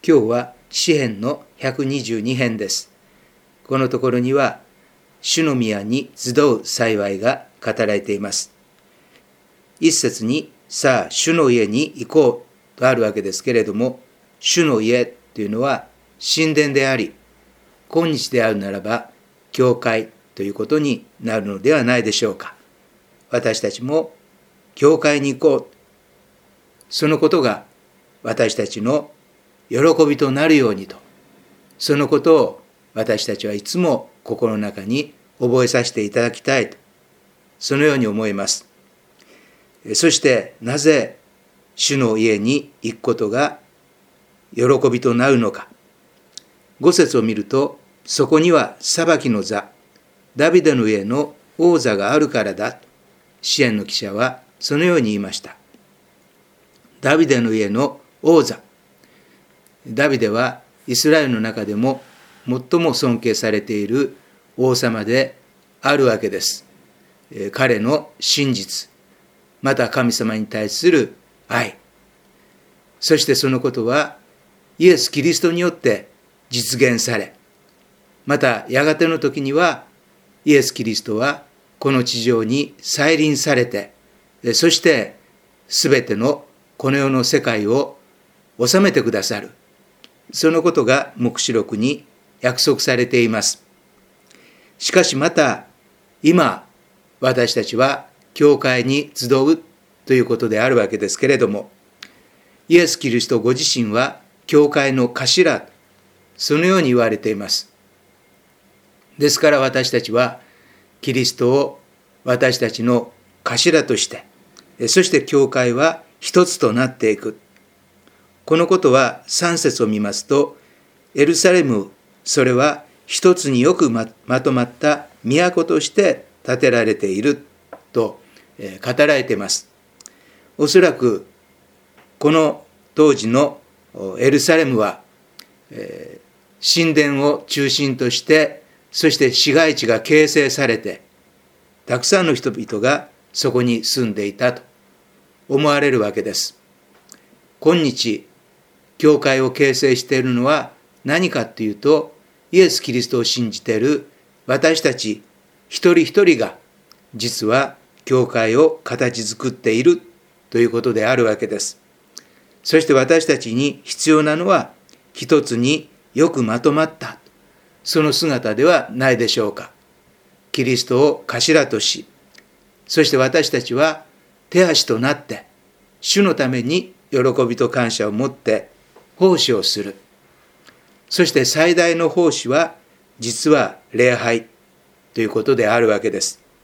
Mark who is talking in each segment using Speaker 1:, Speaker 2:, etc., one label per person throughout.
Speaker 1: 今日は詩編の122編です。このところには、主の宮に集う幸いが語られています。一節に、さあ、主の家に行こうとあるわけですけれども、主の家というのは神殿であり、今日であるならば、教会ということになるのではないでしょうか。私たちも教会に行こう。そのことが私たちの喜びとなるようにと、そのことを私たちはいつも心の中に覚えさせていただきたいと、そのように思います。そしてなぜ主の家に行くことが喜びとなるのか。5節を見ると、そこには裁きの座、ダビデの家の王座があるからだ。詩編の記者はそのように言いました。ダビデの家の王座。ダビデはイスラエルの中でも最も尊敬されている王様であるわけです。彼の真実、また神様に対する愛、そしてそのことはイエス・キリストによって実現され、またやがての時にはイエス・キリストはこの地上に再臨されて、そしてすべてのこの世の世界を治めてくださる、そのことが黙示録に約束されています。しかしまた今私たちは教会に集うということであるわけですけれども、イエス・キリストご自身は教会の頭、そのように言われています。ですから私たちはキリストを私たちの頭として、そして教会は一つとなっていく。このことは3節を見ますと、エルサレム、それは一つによく まとまった都として建てられていると語られています。おそらくこの当時のエルサレムは神殿を中心として、そして市街地が形成されて、たくさんの人々がそこに住んでいたと思われるわけです。今日教会を形成しているのは何かというと、イエス・キリストを信じている私たち一人一人が実は教会を形作っているということであるわけです。そして私たちに必要なのは一つによくまとまったその姿ではないでしょうか。キリストを頭とし、そして私たちは手足となって主のために喜びと感謝を持って奉仕をする。そして最大の奉仕は実は礼拝ということであるわけです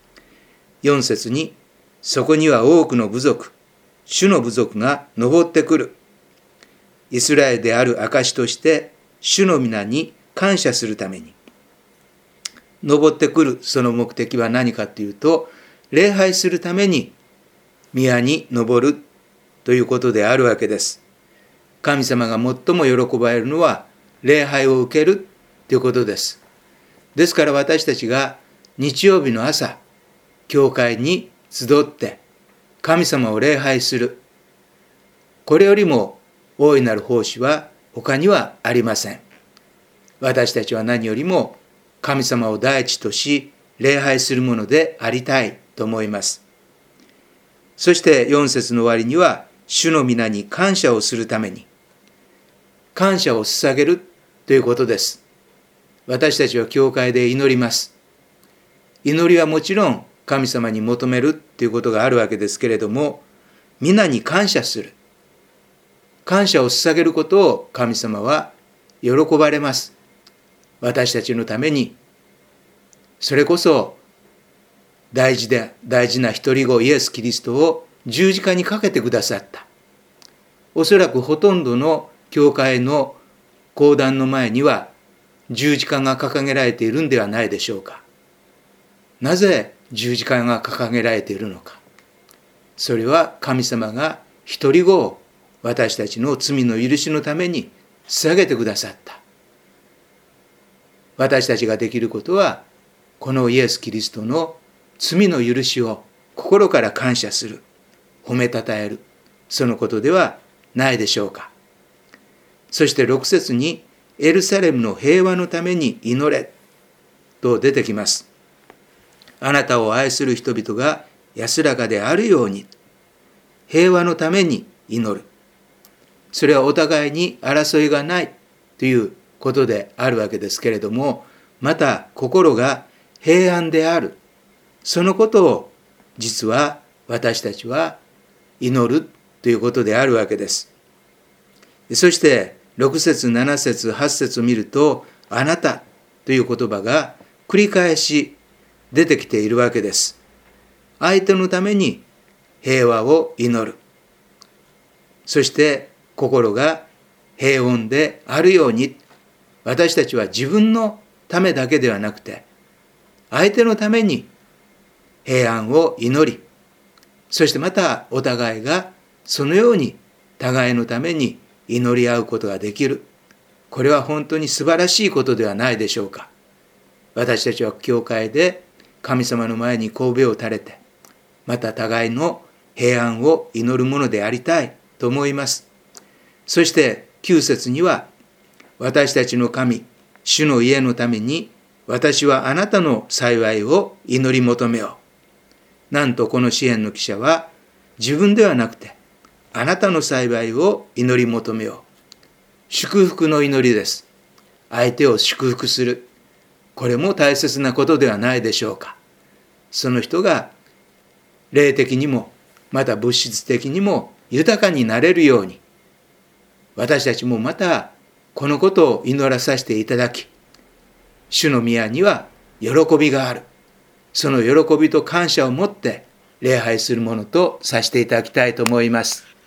Speaker 1: 。4節に、そこには多くの部族、主の部族が登ってくる。イスラエルである証として主の皆に感謝するために登ってくる。その目的は何かというと、礼拝するために宮に登るということであるわけです。神様が最も喜ばれるのは礼拝を受けるということです。ですから私たちが日曜日の朝、教会に集って神様を礼拝する。これよりも大いなる奉仕は他にはありません。私たちは何よりも神様を第一とし、礼拝するものでありたいと思います。そして4節の終わりには、主の皆に感謝をするために、感謝を捧げるということです。私たちは教会で祈ります。祈りはもちろん神様に求めるということがあるわけですけれども、皆に感謝する。感謝を捧げることを神様は喜ばれます。私たちのために、それこそ大事な一人子イエス・キリストを十字架にかけてくださった。おそらくほとんどの教会の講談の前には十字架が掲げられているんではないでしょうか。なぜ十字架が掲げられているのか。それは神様が一人子を私たちの罪の許しのために捧げてくださった。私たちができることは、このイエス・キリストの罪の許しを心から感謝する、褒めたたえる、そのことではないでしょうか。 そして6節にエルサレムの平和のために祈れと出てきます。あなたを愛する人々が安らかであるように、平和のために祈る。それはお互いに争いがないということであるわけですけれども、また心が平安である。そのことを実は私たちは祈るということであるわけです。そして6節、7節、8節を見ると、あなたという言葉が繰り返し出てきているわけです。相手のために平和を祈る。そして心が平穏であるように、私たちは自分のためだけではなくて、相手のために平安を祈り、そしてまたお互いがそのように互いのために祈り合うことができる。これは本当に素晴らしいことではないでしょうか。私たちは教会で神様の前に頭を垂れて、また互いの平安を祈るものでありたいと思います。そして9節には、私たちの神、主の家のために私はあなたの幸いを祈り求めよう。なんとこの詩篇の記者は自分ではなくて、あなたの幸いを祈り求めよう。祝福の祈りです。相手を祝福する。これも大切なことではないでしょうか。その人が霊的にも、また物質的にも豊かになれるように、私たちもまたこのことを祈らさせていただき、主の宮には喜びがある。その喜びと感謝を持って礼拝するものとさせていただきたいと思います。